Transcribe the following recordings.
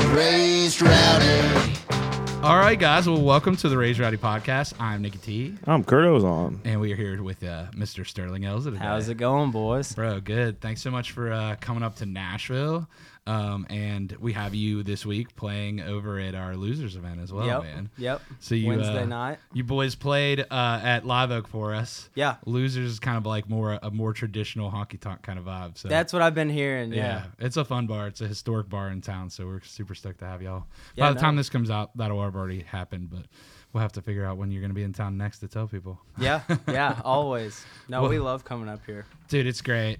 Raised Rowdy. All right, guys. Well, welcome to the Raised Rowdy podcast. I'm Nicky T. I'm Kurt Ozon. And we are here with Mr. Sterling Elza today. How's it going, boys? Bro, good. Thanks so much for coming up to Nashville. And we have you this week playing over at our Losers event as well, man. Yep. So you, Wednesday night. You boys played at Live Oak for us. Yeah. Losers is kind of like a more traditional honky tonk kind of vibe. So That's what I've been hearing. Yeah. It's a fun bar. It's a historic bar in town, so we're super stoked to have y'all. Yeah, By the time this comes out, that'll have already happened, but we'll have to figure out when you're going to be in town next to tell people. Yeah. Always. No, we love coming up here. Dude, it's great.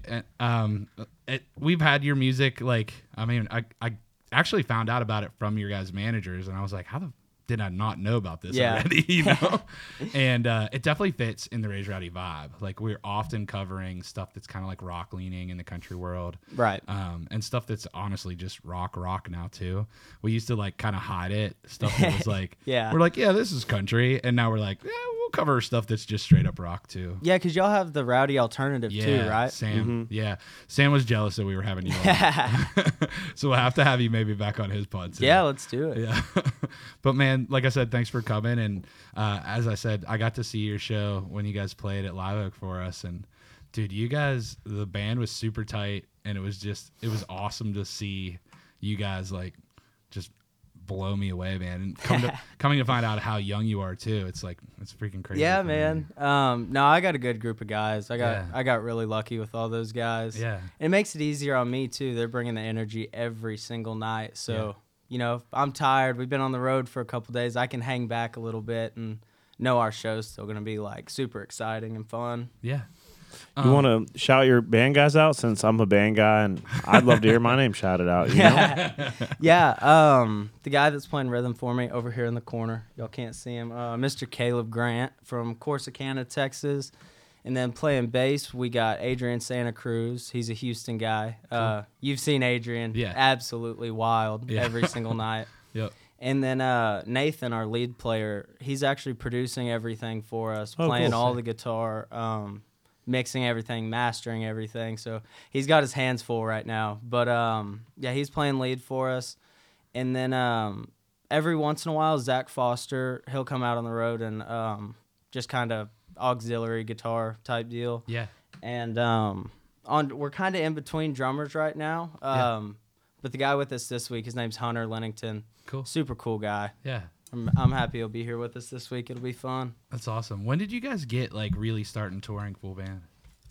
We've had your music, I actually found out about it from your guys' managers, and I was like, how the did I not know about this already? You know? And it definitely fits in the Raised Rowdy vibe. Like, we're often covering stuff that's kind of like rock leaning in the country world. Right. And stuff that's honestly just rock now too. We used to like kind of hide it. Stuff that was like, Yeah. we're like, yeah, this is country. And now we're like, yeah, we'll cover stuff that's just straight up rock too. Yeah, because y'all have the Rowdy alternative too, right? Sam. Yeah. Sam was jealous that we were having you on. So we'll have to have you maybe back on his pod too. Yeah, let's do it. Yeah. But man, like I said, thanks for coming. And as I said, I got to see your show when you guys played at Live Oak for us. And dude, you guys, the band was super tight, and it was awesome to see you guys like just blow me away, man. And coming to find out how young you are too, it's freaking crazy. Yeah, for man. me. No, I got a good group of guys. I got really lucky with all those guys. Yeah. And it makes it easier on me too. They're bringing the energy every single night. So, you know, if I'm tired, we've been on the road for a couple days, I can hang back a little bit and know our show's still going to be like super exciting and fun. Yeah. You want to shout your band guys out, since I'm a band guy and I'd love to hear my name shouted out. You know? Yeah. The guy that's playing rhythm for me over here in the corner, y'all can't see him, Mr. Caleb Grant from Corsicana, Texas. And then playing bass, we got Adrian Santa Cruz. He's a Houston guy. Cool. You've seen Adrian. Yeah. Absolutely wild every single night. Yep. And then Nathan, our lead player, he's actually producing everything for us, Oh, playing cool. all the guitar, mixing everything, mastering everything. So he's got his hands full right now. But, yeah, he's playing lead for us. And then every once in a while, Zach Foster, he'll come out on the road and just kind of auxiliary guitar type deal. Yeah. And we're kind of in between drummers right now. But the guy with us this week, his name's Hunter Lennington. Cool. Super cool guy. Yeah. I'm happy he'll be here with us this week. It'll be fun. That's awesome. When did you guys get like really starting touring full band?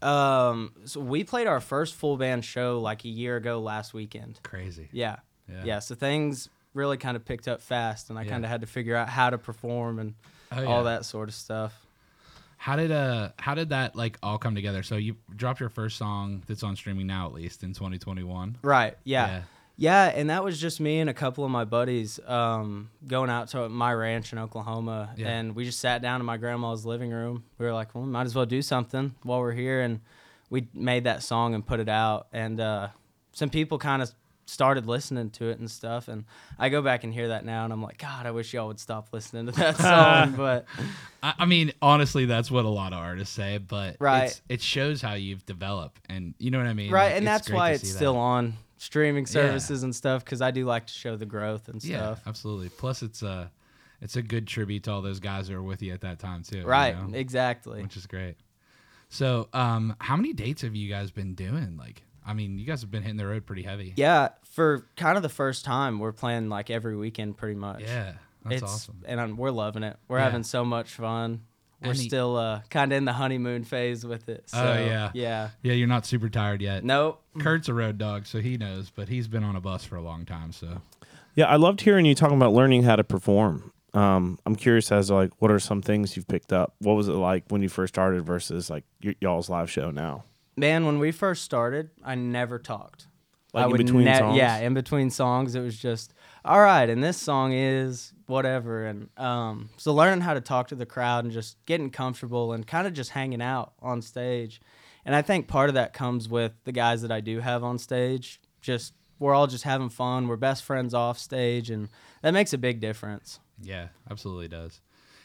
So we played our first full band show like a year ago last weekend. Crazy. Yeah. So things really kind of picked up fast, and I kind of had to figure out how to perform and all that sort of stuff. How did that like all come together? So you dropped your first song that's on streaming now, at least in 2021. Right. Yeah, and that was just me and a couple of my buddies going out to my ranch in Oklahoma, and we just sat down in my grandma's living room. We were like, well, we might as well do something while we're here, and we made that song and put it out, and some people kind of started listening to it and stuff, and I go back and hear that now, and I'm like, God, I wish y'all would stop listening to that song. But I mean, honestly, that's what a lot of artists say, but Right. it shows how you've developed, and you know what I mean? right, Like, and that's great why to it's see still that. on streaming services and stuff, because I do like to show the growth and Yeah, stuff. absolutely. Plus, it's a good tribute to all those guys that were with you at that time too. Right, you know? exactly. Which is great. So, how many dates have you guys been doing? Like, I mean, you guys have been hitting the road pretty heavy. Yeah, for kind of the first time, we're playing like every weekend pretty much. Yeah, that's awesome. And we're loving it. We're having so much fun. We're still kind of in the honeymoon phase with it. So, yeah. Yeah, you're not super tired yet. Nope. Kurt's a road dog, so he knows, but he's been on a bus for a long time, so. Yeah, I loved hearing you talking about learning how to perform. I'm curious as to like, what are some things you've picked up? What was it like when you first started versus like y'all's live show now? Man, when we first started, I never talked. Like I in would between songs? Yeah, in between songs, it was just, all right, and this song is whatever. And so learning how to talk to the crowd and just getting comfortable and kind of just hanging out on stage. And I think part of that comes with the guys that I do have on stage. Just we're all just having fun. We're best friends off stage, and that makes a big difference. Yeah, absolutely does.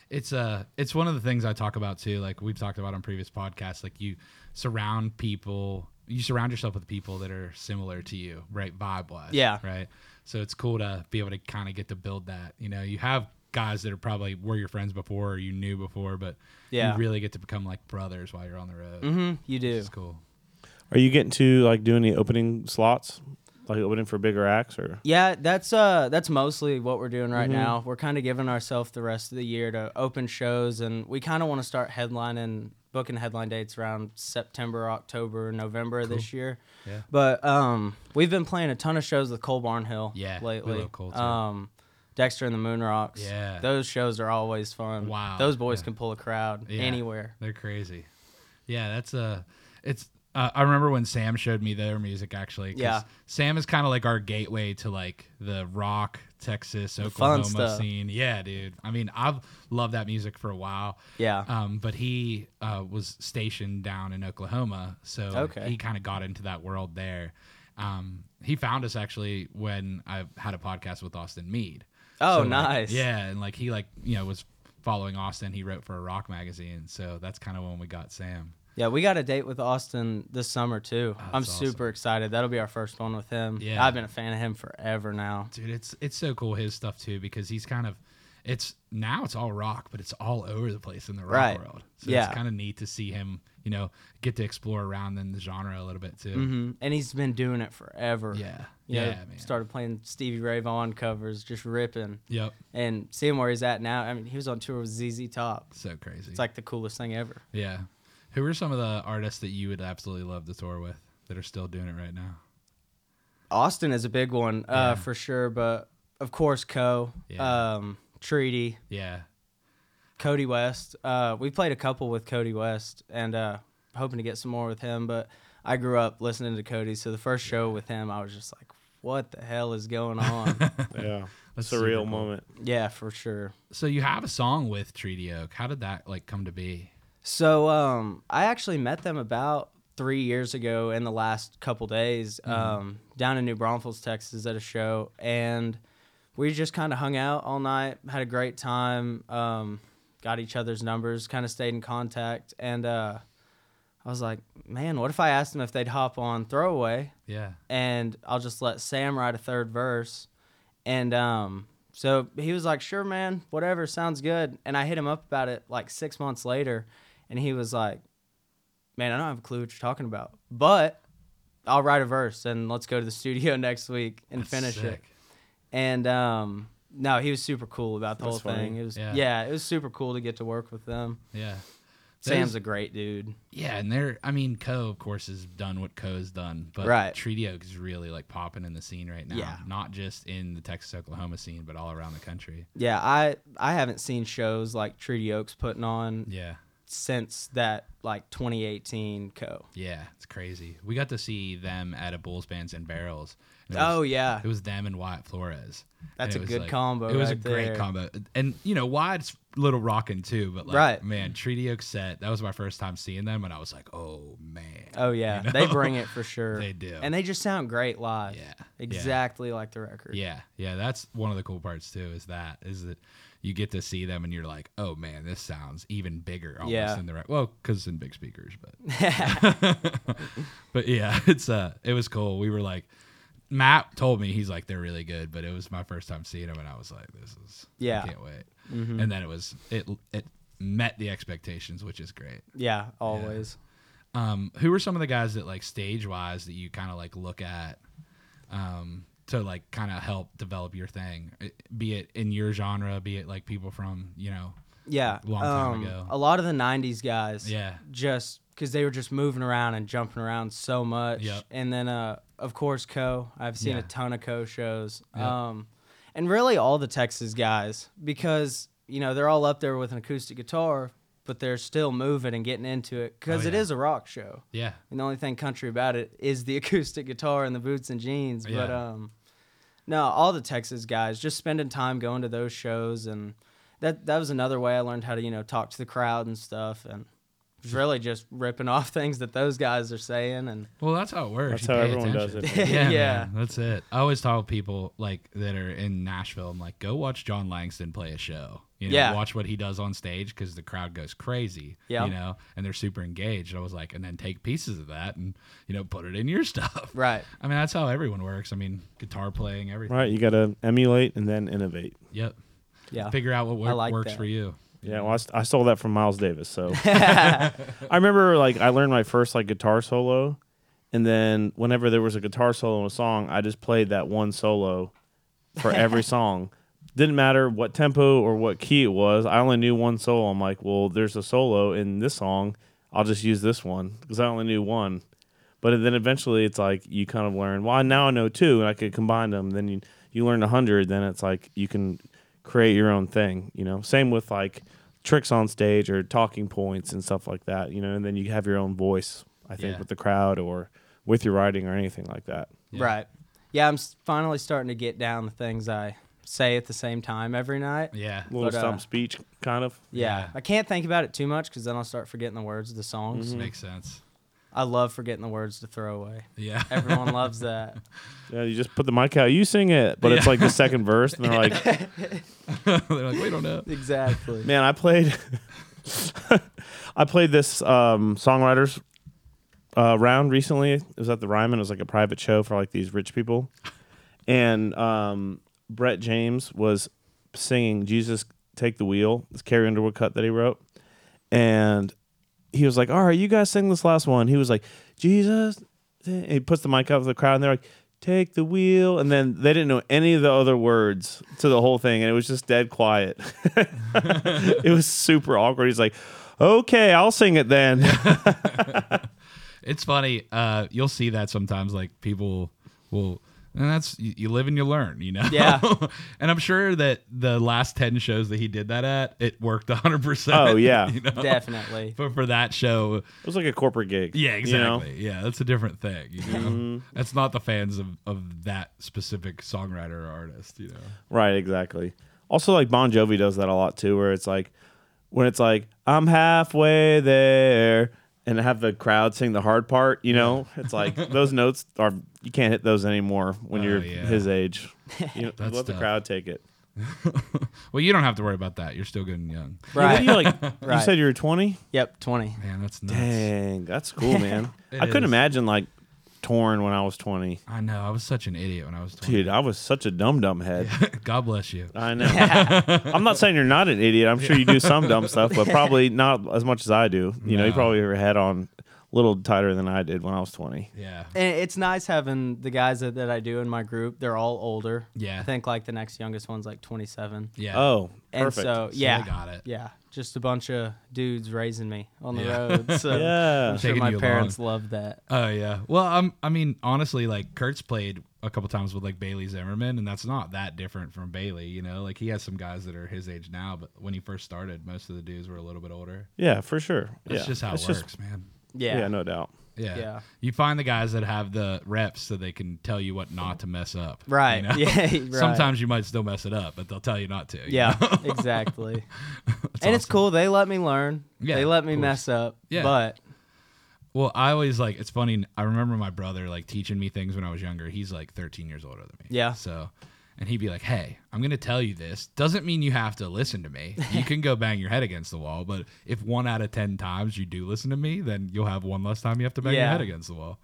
It's one of the things I talk about too. Like we've talked about on previous podcasts. Like you surround yourself with people that are similar to you, right? Vibe wise. Yeah. Right. So it's cool to be able to kind of get to build that. You know, you have guys that are probably were your friends before or you knew before, but you really get to become like brothers while you're on the road. Mm-hmm. You do. It's cool. Are you getting to like do any opening slots, like opening for bigger acts, or? Yeah, that's mostly what we're doing right now. We're kind of giving ourselves the rest of the year to open shows, and we kind of want to start booking headline dates around September, October, November this year. Yeah. But we've been playing a ton of shows with Cole Barnhill lately. we love Cole too. Dexter and the Moon Rocks. Yeah. Those shows are always fun. Wow. Those boys can pull a crowd Yeah. anywhere. They're crazy. Yeah, that's it's. I remember when Sam showed me their music actually. 'Cause Yeah. Sam is kind of like our gateway to like the rock, Texas, fun Oklahoma stuff. scene. Yeah, dude. I mean, I've loved that music for a while. Yeah. But he was stationed down in Oklahoma, so he kind of got into that world there. He found us actually when I had a podcast with Austin Meade. Oh, So, like, nice. yeah, and like he was following Austin. He wrote for a rock magazine, so that's kind of when we got Sam. Yeah, we got a date with Austin this summer too. I'm that's super excited. That'll be our first one with him. Yeah. I've been a fan of him forever now. Dude, it's so cool his stuff too because he's kind of it's all rock, but it's all over the place in the rock world. So Yeah. it's kind of neat to see him, get to explore around in the genre a little bit too. Hmm. And he's been doing it forever. Yeah. You know, Man. started playing Stevie Ray Vaughan covers, just ripping. Yep. And seeing where he's at now, I mean, he was on tour with ZZ Top. So crazy. It's like the coolest thing ever. Yeah. Who are some of the artists that you would absolutely love to tour with that are still doing it right now? Austin is a big one, for sure. But of course, Treaty, Yeah. Cody West. We played a couple with Cody West, and hoping to get some more with him. But I grew up listening to Cody, so the first show with him, I was just like, "What the hell is going on?" Yeah, That's a super surreal cool. moment. Yeah, for sure. So you have a song with Treaty Oak. How did that come to be? So I actually met them about 3 years ago in the last couple days down in New Braunfels, Texas at a show. And we just kind of hung out all night, had a great time, got each other's numbers, kind of stayed in contact. And I was like, man, what if I asked them if they'd hop on Throwaway? Yeah. And I'll just let Sam write a third verse. And so he was like, sure, man, whatever, sounds good. And I hit him up about it like 6 months later. And he was like, man, I don't have a clue what you're talking about, but I'll write a verse and let's go to the studio next week and That's finish it. sick. And no, he was super cool about the That's whole thing. funny. It was Yeah. it was super cool to get to work with them. Yeah. Sam's a great dude. Yeah, and Co, of course, has done what Co's done, but Right. Treaty Oak is really popping in the scene right now. Yeah. Not just in the Texas Oklahoma scene, but all around the country. Yeah, I haven't seen shows like Treaty Oaks putting on Yeah. since that 2018 Co. Yeah, it's crazy. We got to see them at a Bulls Bands and Barrels. And Yeah. It was them and Wyatt Flores. That's And a it was good combo It was a right great there. combo. And, Wyatt's a little rocking too, but Right. man, Treaty Oak set, that was my first time seeing them, and I was like, oh, man. Oh yeah, they bring it for sure. They do. and they just sound great live. Yeah. exactly like the record. Yeah, that's one of the cool parts too. Is that you get to see them and you're like, oh man, this sounds even bigger almost Yeah. in the right. Well, because it's in big speakers, but but yeah, it was cool. We were like, Matt told me he's like they're really good, but it was my first time seeing them and I was like, Yeah. I can't wait. And then it met the expectations, which is great. Yeah, always. Who are some of the guys that stage wise that you kind of look at to kind of help develop your thing, be it in your genre, be it people from Yeah, long time ago? A lot of the '90s guys. Yeah. just because they were just moving around and jumping around so much. Yep. And then, of course, Co. I've seen Yeah. a ton of Co shows. Yep. And really all the Texas guys, because they're all up there with an acoustic guitar, but they're still moving and getting into it because Oh, it yeah. is a rock show. Yeah, And the only thing country about it is the acoustic guitar and the boots and jeans. Yeah. But no, all the Texas guys just spending time going to those shows, and that was another way I learned how to talk to the crowd and stuff, and was really just ripping off things that those guys are saying. And Well, that's how it works. That's You how pay everyone attention. does it. Yeah, Yeah. man, that's it. I always tell people like that are in Nashville, I'm like, go watch John Langston play a show. You know, Yeah. watch what he does on stage because the crowd goes crazy. Yeah. You know, and they're super engaged. I was like, and then take pieces of that and put it in your stuff. right. I mean, that's how everyone works. I mean, guitar playing, everything. Right, you got to emulate and then innovate. Yep. Yeah. Figure out what I like works that. for you. Yeah, well, I stole that from Miles Davis. So I remember like I learned my first like guitar solo, and then whenever there was a guitar solo in a song, I just played that one solo for every song. Didn't matter what tempo or what key it was. I only knew one solo. I'm like, well, there's a solo in this song. I'll just use this one because I only knew one. But then eventually it's like you kind of learn, well, now I know two, and I could combine them. Then you learn 100, then it's like you can create your own thing, Same with like tricks on stage or talking points and stuff like that, and then you have your own voice, I think, Yeah. with the crowd or with your writing or anything like that. Yeah. Right. Yeah, I'm finally starting to get down the things I say at the same time every night. Yeah. Little But, stump speech, kind of. Yeah. Yeah. I can't think about it too much because then I'll start forgetting the words of the songs. Makes sense. I love forgetting the words to throw away. Yeah. Everyone loves that. Yeah, you just put the mic out, you sing it, but it's like the second verse, and they're like, They're like, we don't know. Exactly. man, I played this songwriters round recently. It was at the Ryman. It was like a private show for like these rich people, and Brett James was singing "Jesus Take the Wheel." This Carrie Underwood cut that he wrote, and he was like, "All right, you guys sing this last one." He was like, "Jesus," and he puts the mic out to the crowd, and they're like, "Take the wheel," and then they didn't know any of the other words to the whole thing, and it was just dead quiet. It was super awkward. He's like, "Okay, I'll sing it then." It's funny. You'll see that sometimes. Like people will, and that's you live and you learn. Yeah. And I'm sure that the last 10 shows that he did that at, it worked 100%. Oh, yeah. Definitely. But for that show, It was like a corporate gig. yeah, you know? exactly. Yeah, that's a different thing. That's not the fans of that specific songwriter or artist. Right, exactly. Also, like Bon Jovi does that a lot too, where it's like when it's like I'm halfway there, and have the crowd sing the hard part. It's like those notes you can't hit those anymore when Oh, you're yeah. his age. That's Let the tough. crowd take it. Well, you don't have to worry about that. You're still good and young. Right. You You Right. said you were 20. Yep, 20. Man, that's nuts. Dang, that's cool, man. It I couldn't is. imagine like touring when I was 20. I know. I was such an idiot when I was 20. Dude, I was such a dum head. God bless you. I know. I'm not saying you're not an idiot. I'm sure you do some dumb stuff, but probably not as much as I do. You No. probably have your head on a little tighter than I did when I was 20. Yeah. And it's nice having the guys that I do in my group. They're all older. Yeah. I think like the next youngest one's like 27. Yeah. Oh, And perfect. so, So yeah. they got it. Yeah. Just a bunch of dudes raising me on the Yeah. road. So Yeah. I'm sure Taking my you parents love that. Oh yeah. Well, I mean, honestly, like Kurt's played a couple times with like Bailey Zimmerman, and that's not that different from Bailey. Like he has some guys that are his age now, but when he first started, most of the dudes were a little bit older. Yeah, for sure. That's yeah. just how It's it works, man. Yeah. Yeah, no doubt. Yeah. Yeah. You find the guys that have the reps so they can tell you what not to mess up. Right. Yeah. Right. Sometimes you might still mess it up, but they'll tell you not to. you Yeah, know? exactly. That's And it's awesome. cool. They let me learn. Yeah, they let of me course. mess up. Yeah. But Well, I always like, it's funny. I remember my brother like teaching me things when I was younger. He's like 13 years older than me. Yeah. So, and he'd be like, "Hey, I'm going to tell you this. Doesn't mean you have to listen to me. You can go bang your head against the wall. But if 1 out of 10 times you do listen to me, then you'll have one less time you have to bang your Yeah. head against the wall."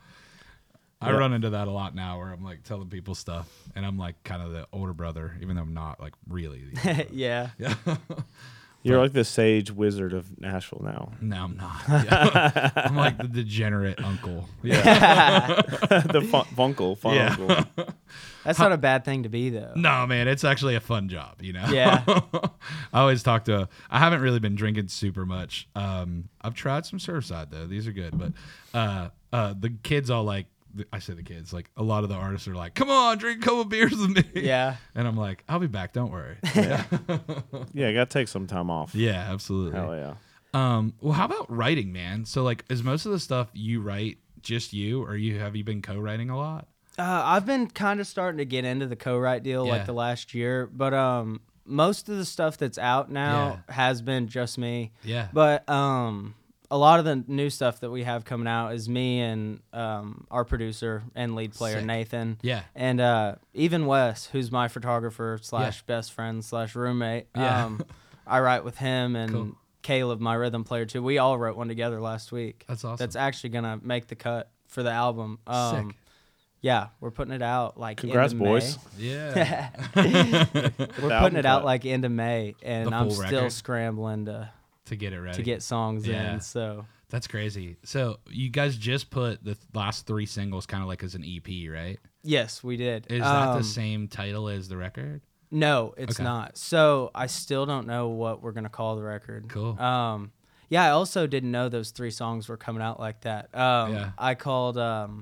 I Yeah. run into that a lot now where I'm like telling people stuff and I'm like kind of the older brother, even though I'm not like really. The older brother. yeah. Yeah. You're like the sage wizard of Nashville now. No, I'm not. Yeah. I'm like the degenerate uncle. Yeah. The funkle. Yeah. Uncle. That's not a bad thing to be though. No, man, it's actually a fun job, Yeah. I always talk to. I haven't really been drinking super much. I've tried some Surfside though; these are good. But the kids all like. I say the kids, like a lot of the artists are like, "Come on, drink a couple beers with me." Yeah. and I'm like, "I'll be back. Don't worry." Yeah, you got to take some time off. Yeah, absolutely. Hell yeah. Well, how about writing, man? So, like, is most of the stuff you write just you, or have you been co-writing a lot? I've been kind of starting to get into the co-write deal Yeah. like the last year, but most of the stuff that's out now has been just me. Yeah. But a lot of the new stuff that we have coming out is me and our producer and lead player Sick. Nathan. Yeah. And even Wes, who's my photographer / best friend / roommate. Yeah. I write with him and Cool. Caleb, my rhythm player too. We all wrote one together last week. That's awesome. That's actually gonna make the cut for the album. Sick. Yeah, we're putting it out like Congrats, end of boys. Yeah. We're putting it out like end of May, and The I'm full still record? scrambling To get it ready. to get songs Yeah. in. So That's crazy. So you guys just put the last 3 singles kind of like as an EP, right? yes, we did. Is that the same title as the record? No, it's Okay. not. So I still don't know what we're gonna call the record. Cool. Yeah, I also didn't know those 3 songs were coming out like that. Yeah. I called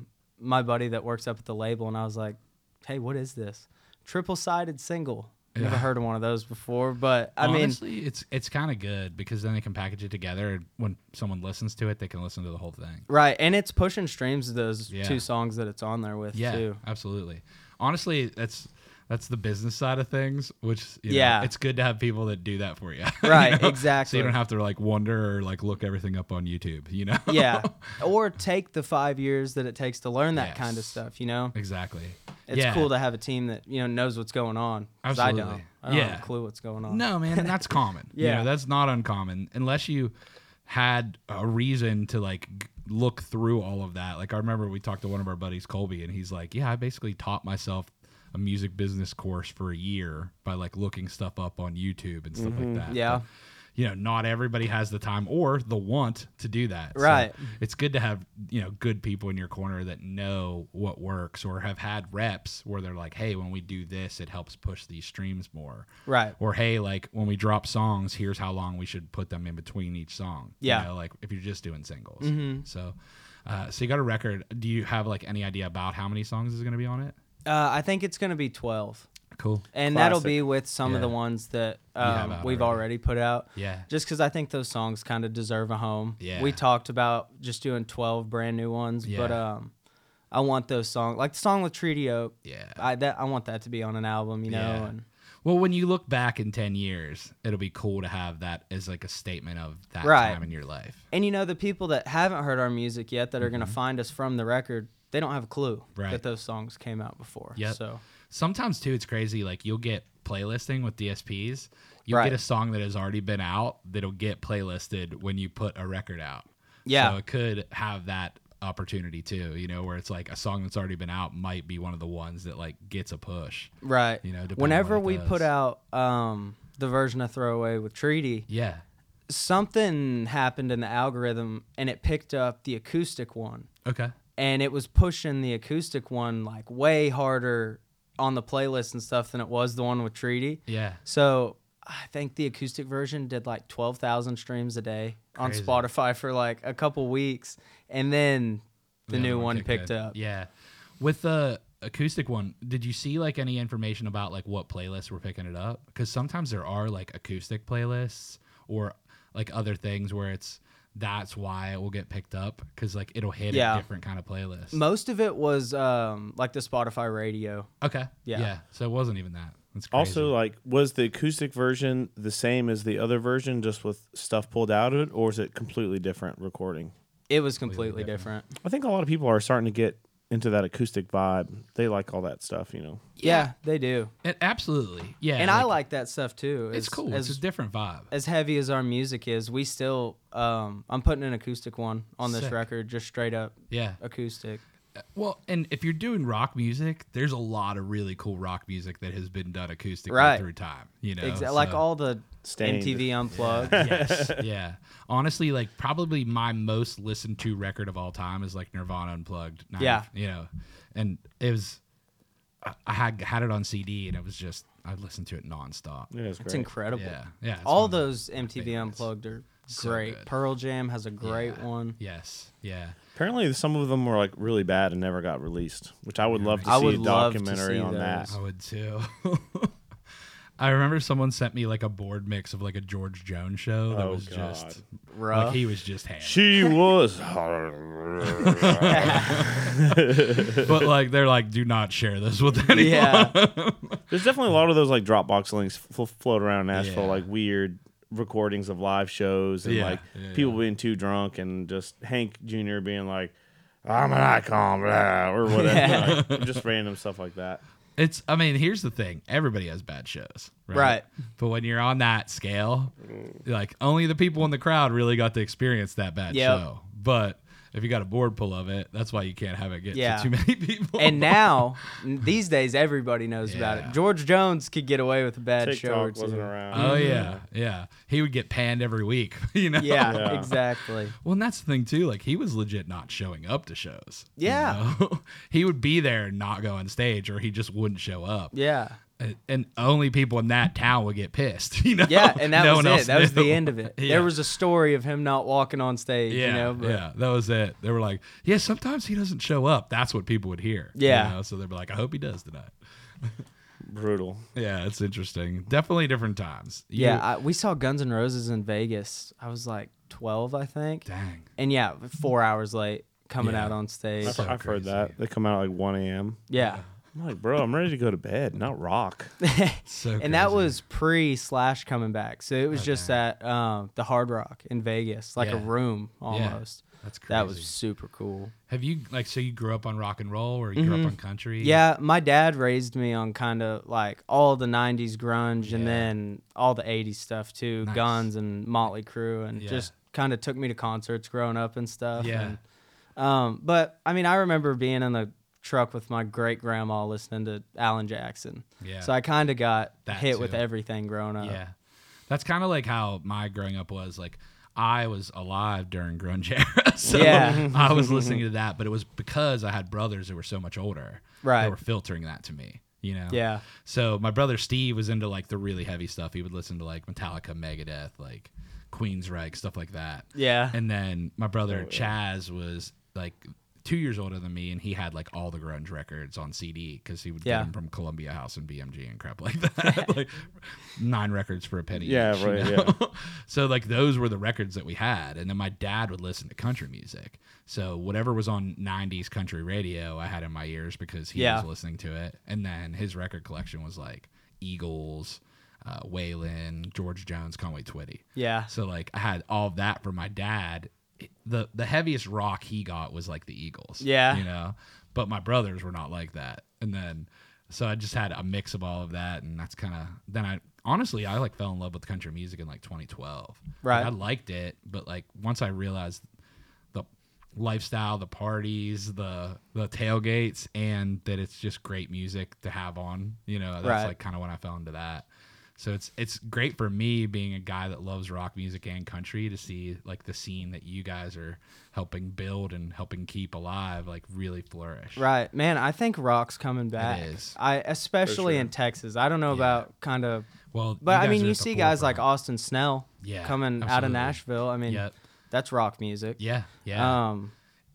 my buddy that works up at the label, and I was like, "Hey, what is this? Triple-sided single? Never Yeah. heard of one of those before." But I mean, Honestly, it's kind of good because then they can package it together. And when someone listens to it, they can listen to the whole thing. right, and it's pushing streams. Those Yeah. 2 songs that it's on there with Yeah, too. absolutely. Honestly, that's the business side of things, which Yeah. it's good to have people that do that for you. you Right, know? exactly. So you don't have to like wonder or like look everything up on YouTube. You know? Yeah, or take the 5 years that it takes to learn that kind of Yes. stuff. You know, Exactly. it's Yeah. cool to have a team that knows what's going on. 'Cause I Absolutely. don't. I don't Yeah. have a clue what's going on. No, man, and that's common. Yeah. That's not uncommon unless you had a reason to like look through all of that. Like I remember we talked to one of our buddies, Colby, and he's like, "Yeah, I basically taught myself a music business course for a year by like looking stuff up on YouTube and stuff like that." Yeah. But, not everybody has the time or the want to do that. So Right. it's good to have, good people in your corner that know what works or have had reps where they're like, "Hey, when we do this, it helps push these streams more." Right. Or, "Hey, like when we drop songs, here's how long we should put them in between each song." Yeah. Like if you're just doing singles. Mhm. So you got a record. Do you have like any idea about how many songs is going to be on it? I think it's going to be 12. Cool. And that'll Classic. be with some of the Yeah. ones that have out we've already. already put out. Yeah. Just because I think those songs kind of deserve a home. Yeah. We talked about just doing 12 brand new ones, but Yeah. I want those songs, like the song with Treaty Oak. Yeah. I want that to be on an album, Yeah. And Well, when you look back in 10 years, it'll be cool to have that as like a statement of that Right. time in your life. and the people that haven't heard our music yet that are going to find us from the record, they don't have a clue Mm-hmm. Right. that those songs came out before. Yep. So Sometimes too, it's crazy. Like you'll get playlisting with DSPs. You'll Right. get a song that has already been out that'll get playlisted when you put a record out. Yeah. So it could have that opportunity too, where it's like a song that's already been out might be one of the ones that like gets a push. right. Depending on Whenever what it we put does. out the version of Throwaway with Treaty, Yeah. something happened in the algorithm and it picked up the acoustic one. Okay. And it was pushing the acoustic one like way harder on the playlist and stuff than it was the one with Treaty. Yeah. So I think the acoustic version did like 12,000 streams a day on Crazy. Spotify for like a couple weeks. And then the other new one kicked picked in. up. Yeah. With the acoustic one, did you see like any information about like what playlists were picking it up? Because sometimes there are like acoustic playlists or like other things where that's why it will get picked up because like it'll hit Yeah. a different kind of playlist. Most of it was like the Spotify radio. Okay. Yeah. So it wasn't even that. That's crazy. Also, like, was the acoustic version the same as the other version, just with stuff pulled out of it, or is it completely different recording? It was completely different. I think a lot of people are starting to get into that acoustic vibe. They like all that stuff, Yeah, they do. Absolutely. Yeah. And I like that stuff too. it's cool. It's a different vibe. As heavy as our music is, we still I'm putting an acoustic one on this Sick. record, just straight up Yeah. acoustic. Well, and if you're doing rock music, there's a lot of really cool rock music that has been done acoustically Right. through time. Like so- all the Stained. MTV Unplugged. Yes, yeah. Honestly, like probably my most listened to record of all time is like Nirvana Unplugged. Yeah. And it was, I had it on CD and it was just I listened to it nonstop. Yeah, it's It's great. incredible. Yeah. It's All one of the those MTV favorites. Unplugged are So great. good. Pearl Jam has a great Yeah. one. Yes, yeah. Apparently, some of them were like really bad and never got released, which I would love to I see would a love to documentary see on those. that. I would too. I remember someone sent me like a board mix of like a George Jones show that Oh, was God. just Rough. like he was just hammered. She was. But like they're like, do not share this with anyone. Yeah. There's definitely a lot of those like Dropbox links float around Nashville, Yeah. like weird recordings of live shows and Yeah, like yeah, people yeah. being too drunk and just Hank Jr. being like, "I'm an icon," blah, or whatever, like, just random stuff like that. I mean, here's the thing. Everybody has bad shows. Right. But when you're on that scale, like only the people in the crowd really got to experience that bad Yep. show. But if you got a board full of it, that's why you can't have it get Yeah. to too many people. And now, these days, everybody knows about Yeah. it. George Jones could get away with a bad show or TikTok two. wasn't around. Oh yeah. He would get panned every week, you know? Yeah, Yeah. exactly. Well, and that's the thing too. Like he was legit not showing up to shows. you Yeah. know? He would be there and not go on stage, or he just wouldn't show up. Yeah. And only people in that town would get pissed. You know? Yeah, and that No was one else it. That was knew. the end of it. Yeah. There was a story of him not walking on stage, Yeah, you know? But yeah, that was it. They were like, yeah, sometimes he doesn't show up. That's what people would hear. you Yeah. know? So they'd be like, I hope he does tonight. Brutal. Yeah, it's interesting. Definitely different times. we saw Guns N' Roses in Vegas. I was like 12, I think. Dang. And yeah, 4 hours late coming Yeah. out on stage. So I've heard crazy. that. They come out at like 1 a.m. Yeah. I'm like, bro, I'm ready to go to bed, not rock. So And that crazy. was pre/Slash coming back. So it was just at the Hard Rock in Vegas, like a Yeah. room almost. That's crazy. That was super cool. Have you so you grew up on rock and roll, or you grew up on country? Mm-hmm. Yeah, my dad raised me on kind of like all the 90s grunge and Yeah. then all the 80s stuff too, Nice. Guns and Motley Crue, and Yeah. just kind of took me to concerts growing up and stuff. Yeah. And, but I mean, I remember being in the truck with my great grandma listening to Alan Jackson. Yeah. So I kind of got That hit with too. everything growing up. Yeah. That's kind of like how my growing up was. Like, I was alive during grunge era, so Yeah. I was listening to that, but it was because I had brothers who were so much older. Right. They were filtering that to me, you know? Yeah. So my brother Steve was into like the really heavy stuff. He would listen to like Metallica, Megadeth, like Queensryche, stuff like that. Yeah. And then my brother Chaz was like 2 years older than me, and he had like all the grunge records on CD because he would Yeah. get them from Columbia House and BMG and crap like that. Like 9 records for a penny. Yeah, each, right, you know? So like those were the records that we had, and then my dad would listen to country music. So whatever was on 90s country radio, I had in my ears because he Yeah. was listening to it. And then his record collection was like Eagles, Waylon, George Jones, Conway Twitty. Yeah. So like I had all of that from my dad. The heaviest rock he got was like the Eagles. Yeah. You know? But my brothers were not like that. And then so I just had a mix of all of that, and that's kind of then I like fell in love with country music in like 2012. Right. Like, I liked it, but like once I realized the lifestyle, the parties, the tailgates, and that it's just great music to have on, you know, that's Right. like kind of when I fell into that. So it's great for me being a guy that loves rock music and country to see like the scene that you guys are helping build and helping keep alive like really flourish. Right, man. I think rock's coming back. is. Especially sure. in Texas. I don't know about kind of, Well, but I guys mean, are you at the see guys like forefront. Austin Snell, Yeah, coming out of absolutely. Nashville. I mean, Yep. that's rock music. Yeah, yeah. Um,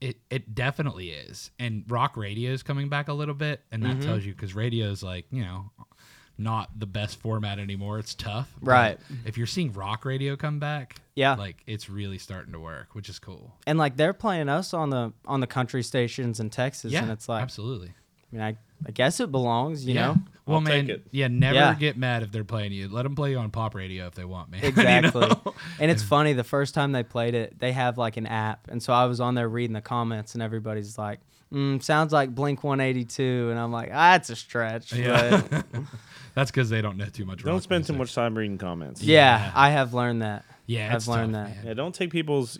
It definitely is, and rock radio is coming back a little bit, and that Mm-hmm. tells you because radio is like not the best format anymore. It's tough, but Right. If you're seeing rock radio come back, Yeah. like it's really starting to work, which is cool. and like they're playing us on the country stations in Texas, Yeah, and it's like, absolutely. I mean, I guess it belongs, you Yeah. know. Well, I'll man, take it. yeah, never Yeah. get mad if they're playing you. Let them play you on pop radio if they want, man. You Exactly. know? And it's funny, the first time they played it, they have like an app. And so I was on there reading the comments, and everybody's like, sounds like Blink 182. And I'm like, that's a stretch. Yeah. But That's because they don't know too much. Don't rock spend too music. much time reading comments. yeah, I have learned that. Yeah, I've it's learned tough, that. man. Yeah, don't take people's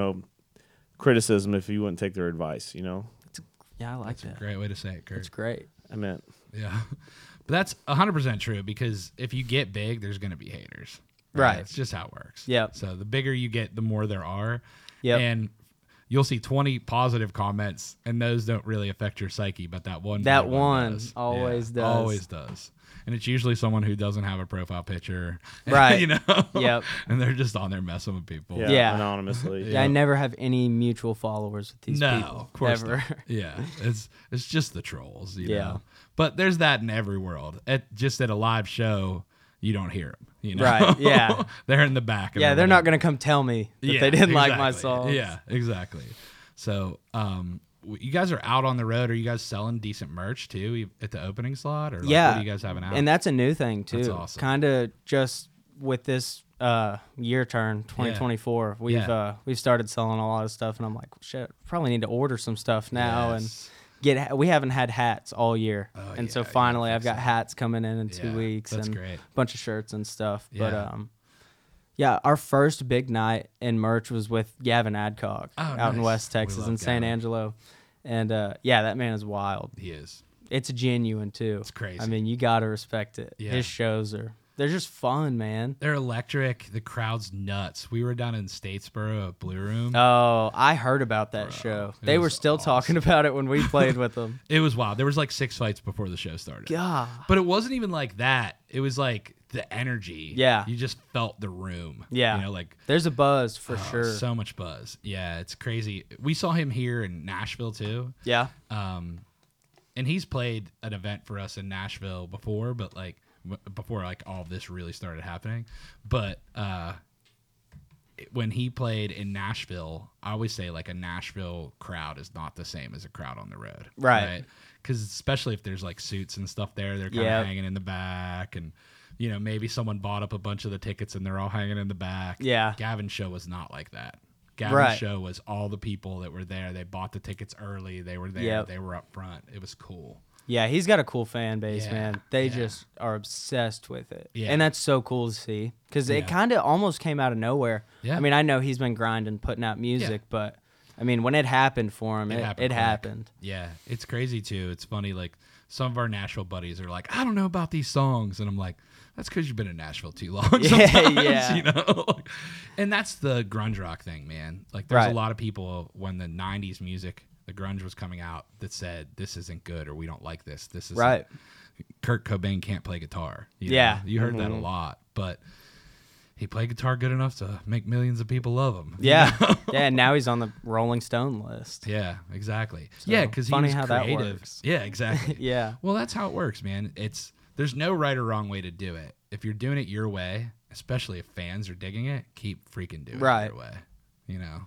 criticism if you wouldn't take their advice. Yeah, I like that. Great way to say it, Kurt. It's great. I meant Yeah, but that's 100% true because if you get big, there's going to be haters. Right. It's just how it works. Yep. So the bigger you get, the more there are. Yep. And you'll see 20 positive comments, and those don't really affect your psyche, but that one. That big one does. always does. Always does. And it's usually someone who doesn't have a profile picture. Right. You know. Yep. And they're just on there messing with people. Yeah. anonymously. Yeah, I never have any mutual followers with these No, people. of course ever. not. Yeah, it's just the trolls, you Yeah. know. But there's that in every world. Just at a live show, you don't hear them. You know, Right, yeah. they're in the back. Yeah, they're not going to come tell me that they didn't like my exactly. songs. Yeah, exactly. So, you guys are out on the road. Are you guys selling decent merch too at the opening slot, or like, Yeah. what are you guys having out? And that's a new thing too. That's awesome. Kind of just with this year turn 2024, we've started selling a lot of stuff, and I'm like, shit, probably need to order some stuff now Yes. and we haven't had hats all year, Oh, and yeah, so you gotta finally I've fix got that. hats coming in 2 Yeah, weeks that's and great. a bunch of shirts and stuff. Yeah. But yeah, our first big night in merch was with Gavin Adcock out in nice. West We Texas love in San Gavin. Angelo, and yeah, that man is wild. He is. It's genuine too. It's crazy. I mean, you gotta respect it. Yeah. His shows they're just fun, man. They're electric. The crowd's nuts. We were down in Statesboro at Blue Room. Oh, I heard about that Bro, show. it They were was still talking about it when we played with them. It was wild. There was like 6 fights before the show started. God. But it wasn't even like that. It was like the energy. Yeah. You just felt the room. Yeah. You know, like There's a buzz for oh, sure. so much buzz. Yeah, it's crazy. We saw him here in Nashville too. Yeah. And he's played an event for us in Nashville before, but like before like all of this really started happening. But when he played in Nashville, I always say like a Nashville crowd is not the same as a crowd on the road. Right. Because especially if there's like suits and stuff there, they're kind of Yep. hanging in the back, and you know, maybe someone bought up a bunch of the tickets and they're all hanging in the back. Yeah. Gavin's show was not like that. Gavin's Right. show was all the people that were there. They bought the tickets early. They were there. Yep. They were up front. It was cool. Yeah, he's got a cool fan base, Yeah, man. They yeah. just are obsessed with it. Yeah. And that's so cool to see because Yeah. it kind of almost came out of nowhere. Yeah. I mean, I know he's been grinding, putting out music, but I mean, when it happened for him, it quick. happened. Yeah, it's crazy too. It's funny. Like some of our Nashville buddies are like, I don't know about these songs, and I'm like, that's because you've been in Nashville too long. Yeah, Sometimes, yeah. You know, and that's the grunge rock thing, man. Like, there's Right. a lot of people when the '90s music, the grunge was coming out, that said this isn't good or we don't like this. This is Right. Kurt Cobain can't play guitar. You know? Yeah. You heard that a lot, but he played guitar good enough to make millions of people love him. you Yeah. know? Yeah, and now he's on the Rolling Stone list. Yeah, exactly. Yeah, because he funny was how that creative. works. Yeah, exactly. Yeah. Well, that's how it works, man. There's no right or wrong way to do it. If you're doing it your way, especially if fans are digging it, keep freaking doing Right. it your way. You know.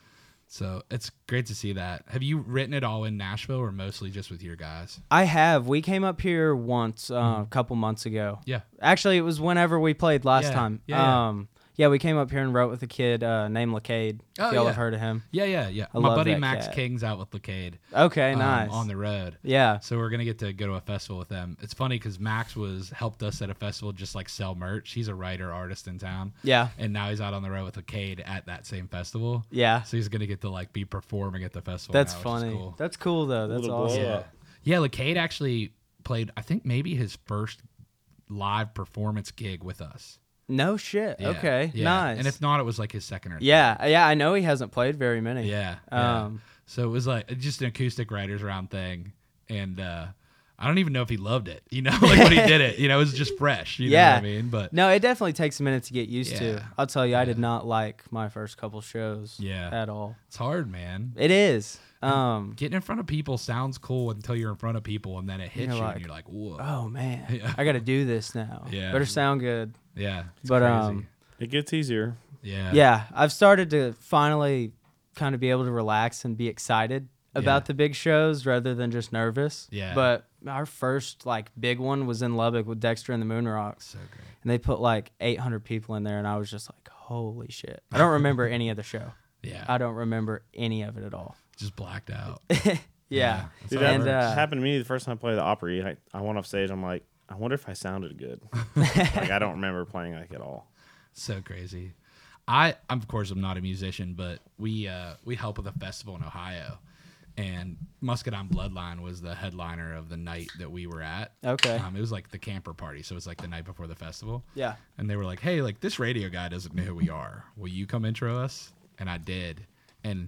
So it's great to see that. Have you written it all in Nashville or mostly just with your guys? I have. We came up here once a couple months ago. Yeah. Actually, it was whenever we played last Yeah, time. yeah. Yeah, we came up here and wrote with a kid named Lacade. Oh, if y'all yeah. have heard of him. Yeah. I My love buddy that Max cat. King's out with Lacade. Okay, nice. On the road. Yeah. So we're gonna get to go to a festival with them. It's funny because Max helped us at a festival just like sell merch. He's a writer artist in town. Yeah. And now he's out on the road with Lacade at that same festival. Yeah. So he's gonna get to like be performing at the festival. That's now, which funny. Is cool. That's cool though. That's Little blow awesome. up. Yeah, Lacade actually played. I think maybe his first live performance gig with us. No shit. Yeah, Okay. yeah. Nice. And if not, it was like his second or third. yeah, I know he hasn't played very many. Yeah. Um, So it was like just an acoustic writers round thing, and I don't even know if he loved it. You know, like when he did it. You know, it was just fresh. You know Yeah. what I mean? But No, it definitely takes a minute to get used to. Yeah. I'll tell you, I did not like my first couple shows. Yeah. At all. it's hard, man. It is. Getting in front of people sounds cool until you're in front of people, and then it hits You're you, like, and you're like, whoa. Oh man, Yeah. I got to do this now. Yeah. Better sound good. Yeah. It's But crazy. It gets easier. Yeah. Yeah, I've started to finally kind of be able to relax and be excited about Yeah. the big shows rather than just nervous. Yeah. But our first like big one was in Lubbock with Dexter and the Moon Rocks. So great. And they put like 800 people in there, and I was just like, holy shit. I don't remember any of the show. Yeah. I don't remember any of it at all. Just blacked out. Yeah. that's Dude, how it that And, works. happened to me the first time I played the Opry. I went off stage. I'm like, I wonder if I sounded good. Like I don't remember playing like at all. So crazy. I'm of course I'm not a musician, but we help with a festival in Ohio, and Muscadine Bloodline was the headliner of the night that we were at. Okay. It was like the camper party, so it was like the night before the festival. Yeah. And they were like, "Hey, like this radio guy doesn't know who we are. Will you come intro us?" And I did. And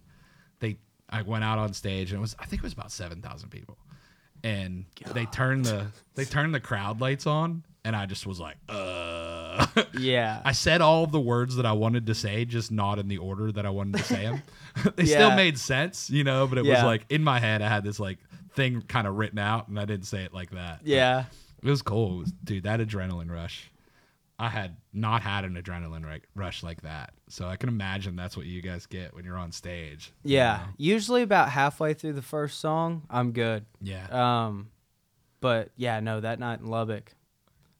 I went out on stage, and I think it was about 7,000 people. And they turned the crowd lights on, and I just was like, Yeah. I said all of the words that I wanted to say, just not in the order that I wanted to say them. They still Yeah. made sense, you know, but it was Yeah. like in my head, I had this like thing kind of written out, and I didn't say it like that. But Yeah. it was cool. Dude, that adrenaline rush. I had not had an adrenaline rush like that. So I can imagine that's what you guys get when you're on stage. you Yeah. know? Usually about halfway through the first song, I'm good. Yeah. But yeah, no, that night in Lubbock,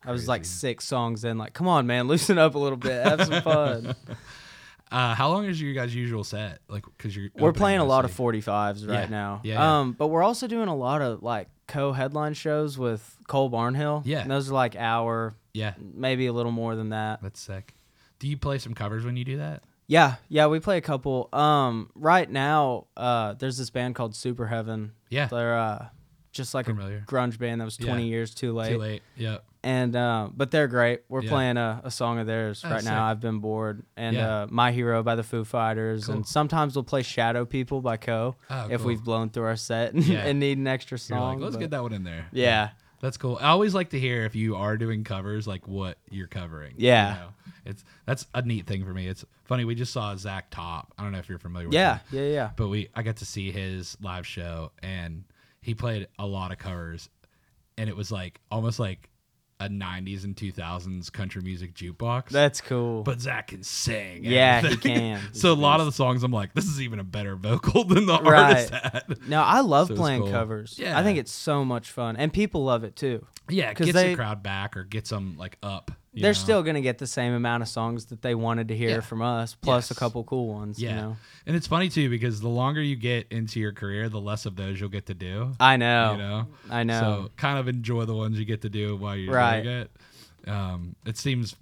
I was like Crazy. 6 songs in, like, come on, man, loosen up a little bit, have some fun. How long is your guys' usual set? Like, because We're opening playing a lot of mostly. 45s right Yeah. now. Yeah. But we're also doing a lot of like co-headline shows with Cole Barnhill. Yeah. And those are like hour, Yeah, maybe a little more than that. that's sick. Do you play some covers when you do that? Yeah, we play a couple. Right now, there's this band called Super Heaven. Yeah, They're just like familiar. a grunge band that was 20 Yeah. years too late. Too late. Yeah. And but they're great. We're Yeah. playing a song of theirs Oh, right sick. now. I've been bored. And Yeah. My Hero by the Foo Fighters. Cool. And sometimes we'll play Shadow People by Co. Oh, if cool. we've blown through our set and, Yeah. and need an extra You're song. like, let's but- get that one in there. Yeah. That's cool. I always like to hear if you are doing covers, like what you're covering. Yeah. You know? That's a neat thing for me. It's funny. We just saw Zach Top. I don't know if you're familiar with Yeah, him. yeah. But I got to see his live show, and he played a lot of covers, and it was like almost like a 90s and 2000s country music jukebox. That's cool. But Zach can sing. and Yeah, he everything. can. So a lot of the songs, I'm like, this is even a better vocal than the Right. artist had. No, I love So it's playing cool. covers. Yeah. I think it's so much fun. And people love it too. Yeah, it 'Cause gets they- the crowd back or gets them like up. you They're know? still going to get the same amount of songs that they wanted to hear Yeah. from us, plus a Yes. couple cool ones. Yeah. You know? And it's funny too because the longer you get into your career, the less of those you'll get to do. I know. You know? I know. So kind of enjoy the ones you get to do while you're Right. doing it. It seems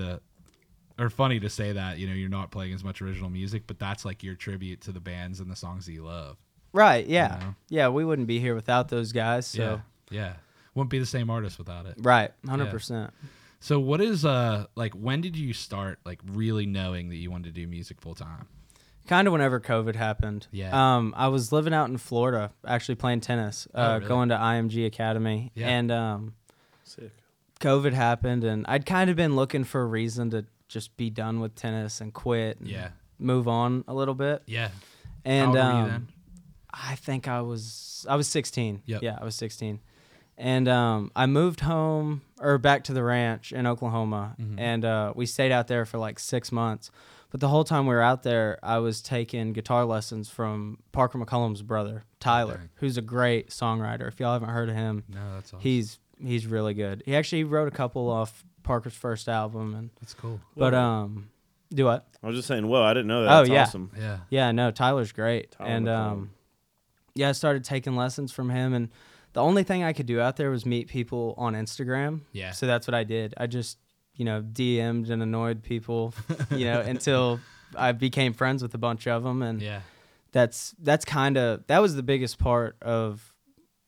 funny to say that, you know, you're not playing as much original music, but that's like your tribute to the bands and the songs that you love. Right. Yeah. You know? Yeah. We wouldn't be here without those guys. So. Yeah. Yeah. Wouldn't be the same artist without it. Right. 100%. So what is like when did you start like really knowing that you wanted to do music full time? Kind of whenever COVID happened. Yeah. I was living out in Florida, actually playing tennis, Oh, really? going to IMG Academy. Yeah. And Sick. COVID happened, and I'd kind of been looking for a reason to just be done with tennis and quit and Yeah. move on a little bit. Yeah. And How old were you then? I think I was 16. Yep. Yeah, I was 16. And I moved home or back to the ranch in Oklahoma, Mm-hmm. and we stayed out there for like 6 months. But the whole time we were out there, I was taking guitar lessons from Parker McCollum's brother, Tyler, dang. who's a great songwriter. If y'all haven't heard of him, No, that's awesome. he's really good. He actually wrote a couple off Parker's first album, and That's cool. but do what? I was just saying, whoa, I didn't know that. Oh, That's yeah. awesome. Yeah. Yeah, no, Tyler's great. Tyler And McCollum. yeah, I started taking lessons from him, and the only thing I could do out there was meet people on Instagram. Yeah. So that's what I did. I just, DM'd and annoyed people, until I became friends with a bunch of them, and Yeah. that was the biggest part of,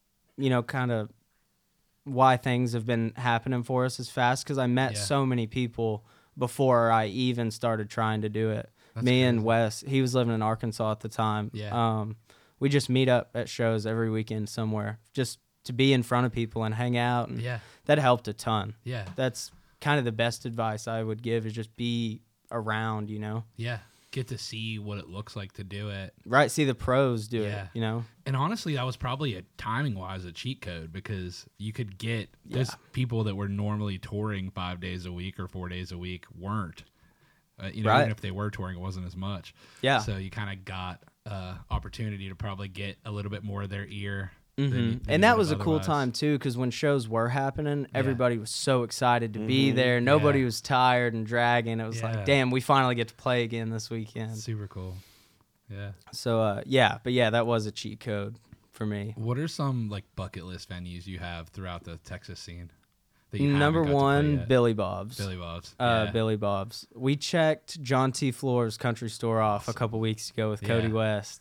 kind of why things have been happening for us as fast, because I met Yeah. so many people before I even started trying to do it. That's Me and crazy. Wes, he was living in Arkansas at the time. Yeah. We just meet up at shows every weekend somewhere just to be in front of people and hang out, and Yeah. that helped a ton. Yeah. That's kind of the best advice I would give, is just be around, Yeah. Get to see what it looks like to do it. right? See the pros do Yeah. it, And honestly, that was probably a timing wise a cheat code because you could get those people that were normally touring 5 days a week or 4 days a week weren't. Right. Even if they were touring, it wasn't as much. Yeah. So you kind of got opportunity to probably get a little bit more of their ear. than Mhm. you And that would was a have cool otherwise. time too, because when shows were happening, everybody was so excited to be there. Nobody Yeah. was tired and dragging. It was Yeah. like, damn, we finally get to play again this weekend. Super cool. Yeah. So that was a cheat code for me. What are some like bucket list venues you have throughout the Texas scene? That you haven't Number got to play one, yet? Billy Bob's. Billy Bob's. Billy Bob's. We checked John T. Floor's country store off a couple weeks ago with Cody Yeah. West.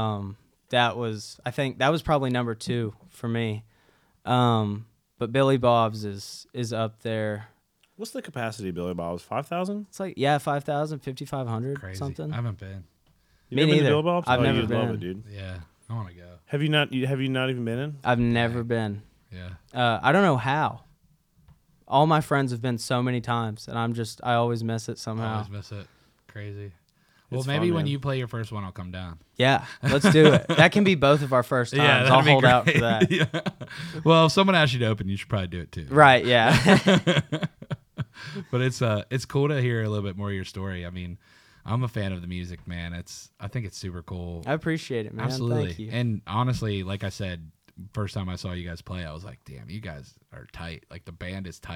I think that was probably number 2 for me. But Billy Bob's is up there. What's the capacity of Billy Bob's? 5,000? It's like 5,000, 5,500, Crazy. something. I haven't been. You Me never been to neither. Billy Bob's? I've Oh, never you'd love been. it, dude. Yeah. I want to go. Have you not even been in? I've never been. Yeah. I don't know how. All my friends have been so many times, and I always miss it I somehow. always miss it. Crazy. Well, It's maybe fun, when man. you play your first one, I'll come down. Yeah, let's do it. That can be both of our first times. that'd I'll be hold out for great. that. Yeah. Well, if someone asks you to open, you should probably do it too. Right, yeah. But it's cool to hear a little bit more of your story. I mean, I'm a fan of the music, man. I think it's super cool. I appreciate it, man. Absolutely. Thank you. And honestly, like I said, first time I saw you guys play, I was like, damn, you guys are tight. Like the band is tight.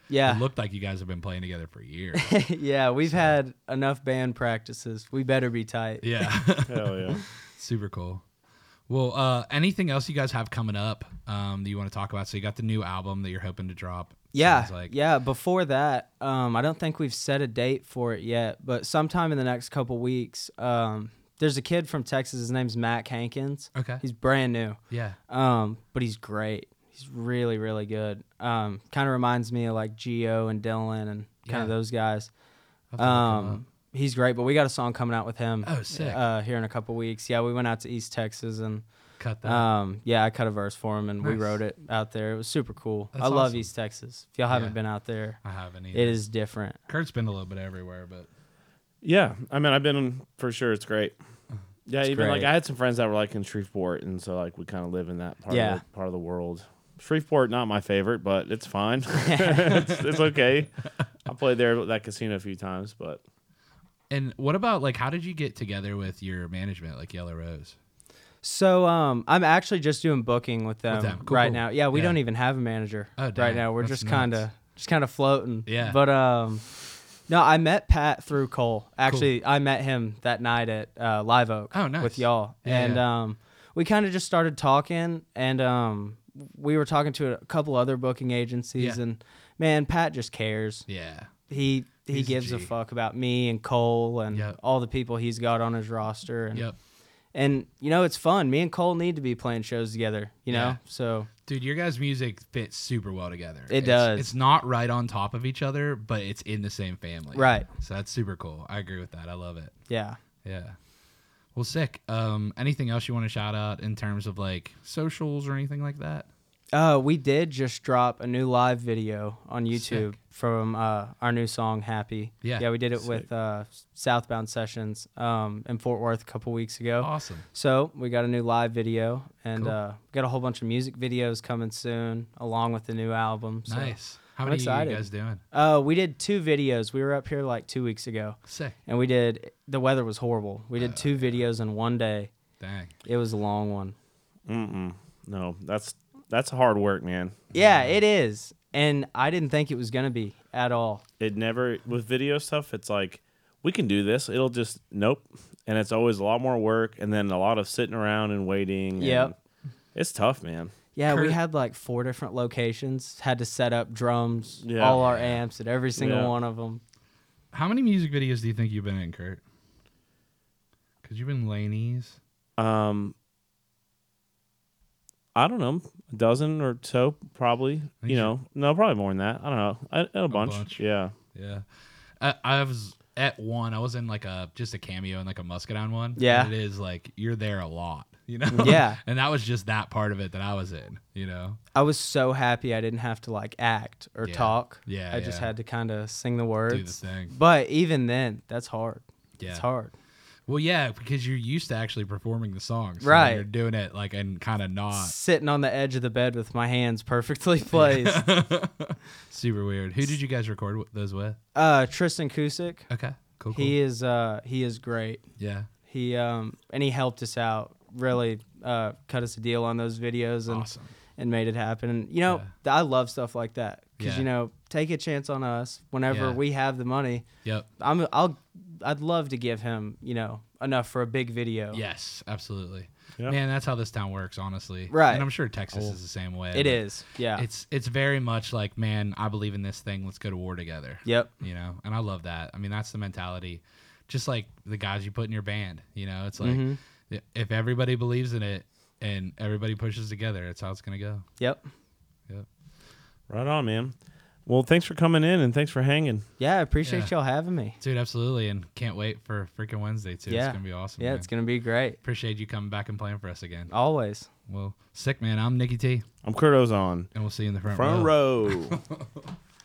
Yeah. It looked like you guys have been playing together for years. Yeah, we've had enough band practices. We better be tight. Yeah. Hell yeah. Super cool. Well, anything else you guys have coming up that you want to talk about? So you got the new album that you're hoping to drop. Yeah, Sounds like. yeah. Before that, I don't think we've set a date for it yet, but sometime in the next couple weeks, there's a kid from Texas. His name's Mac Hankins. Okay. He's brand new, Yeah. but he's great. He's really, really good. Kind of reminds me of like Gio and Dylan and kind of Yeah. those guys. I'll have to look him up. He's great, but we got a song coming out with him. Oh, sick. Here in a couple weeks. Yeah, we went out to East Texas and Cut that. yeah, I cut a verse for him and we Nice. wrote it out there. It was super cool. That's I love awesome. East Texas. If y'all haven't Yeah. been out there, I haven't either. it is different. Kurt's been a little bit everywhere, but Yeah, I mean, I've been for sure. It's great. Yeah, It's even like great. I had some friends that were like in Shreveport, and so like we kind of live in that part, Yeah. of the, part of the world. Shreveport, not my favorite, but it's fine. it's okay. I played there at that casino a few times, but and what about like how did you get together with your management, like Yellow Rose? So I'm actually just doing booking with them, them. Cool, right cool. now. Yeah, we Yeah. don't even have a manager Oh, right damn. now. We're That's just nuts. kind of floating. Yeah. But no, I met Pat through Cole. Actually, I met him that night at Live Oak. Oh, nice. With y'all, Yeah, and yeah. we kind of just started talking, and we were talking to a couple other booking agencies, Yeah. and man, Pat just cares. Yeah. He He's a gives a G. fuck about me and Cole and Yep. all the people he's got on his roster. And, Yep. and you know, it's fun. Me and Cole need to be playing shows together, you know? Yeah. So, Dude, your guys' music fits super well together. It does. It's not right on top of each other, but it's in the same family. Right. So that's super cool. I agree with that. I love it. yeah. Yeah. Well, sick. Anything else you want to shout out in terms of like socials or anything like that? We did just drop a new live video on YouTube Sick. from our new song, Happy. Yeah. Yeah, we did it Sick. with Southbound Sessions in Fort Worth a couple weeks ago. Awesome. So we got a new live video, and Cool. got a whole bunch of music videos coming soon, along with the new album. So. Nice. How I'm many excited. are you guys doing? We did 2 videos. We were up here like 2 weeks ago, Sick. and the weather was horrible. We did 2 videos in one day. Dang. It was a long one. no, that's hard work, man. Yeah, it is. And I didn't think it was going to be at all. It never with video stuff. It's like we can do this. It'll just nope, and it's always a lot more work, and then a lot of sitting around and waiting. Yep. and it's tough, man. Yeah, we Kurt- had like 4 different locations. Had to set up drums, Yeah. all our amps at every single Yeah. one of them. How many music videos do you think you've been in, Kurt? Because you've been Laney's. I don't know, a dozen or so, probably. think You you- know, no, probably more than that. I don't know, a bunch. Yeah. Yeah. I was at one. I was in like just a cameo in like a Muscadine one. Yeah. And it is like you're there a lot, you know? Yeah. And that was just that part of it that I was in, you know? I was so happy I didn't have to like act or Yeah. talk. Yeah, I just yeah. had to kind of sing the Do the words. thing. But even then, that's hard. Yeah. It's hard. Well, yeah, because you're used to actually performing the songs. So Right. You're doing it like and kind of not. Sitting on the edge of the bed with my hands perfectly placed. Super weird. Who did you guys record those with? Tristan Kusick. Okay. Cool. He is great. Yeah. He and he helped us out. Really cut us a deal on those videos and Awesome. and made it happen. And you know, I love stuff like that because Yeah. you know, take a chance on us whenever Yeah. we have the money. Yep. I'd love to give him, you know, enough for a big video. Yes, absolutely. Yeah. Man, that's how this town works, honestly. Right. And I'm sure Texas is the same way. It but is. Yeah. It's very much like, man, I believe in this thing. Let's go to war together. Yep. You know, and I love that. I mean, that's the mentality. Just like the guys you put in your band. You know, it's like Mm-hmm. if everybody believes in it and everybody pushes together, it's how it's gonna go. Yep. Yep. Right on, man. Well, thanks for coming in and thanks for hanging. Yeah, I appreciate Yeah. y'all having me. Dude, absolutely, and can't wait for freaking Wednesday too. Yeah. It's gonna be awesome. Yeah, man. it's gonna be great. Appreciate you coming back and playing for us again. Always. Well, sick man. I'm Nikki T, I'm Kurt Ozon. and we'll see you in the front Front row. row.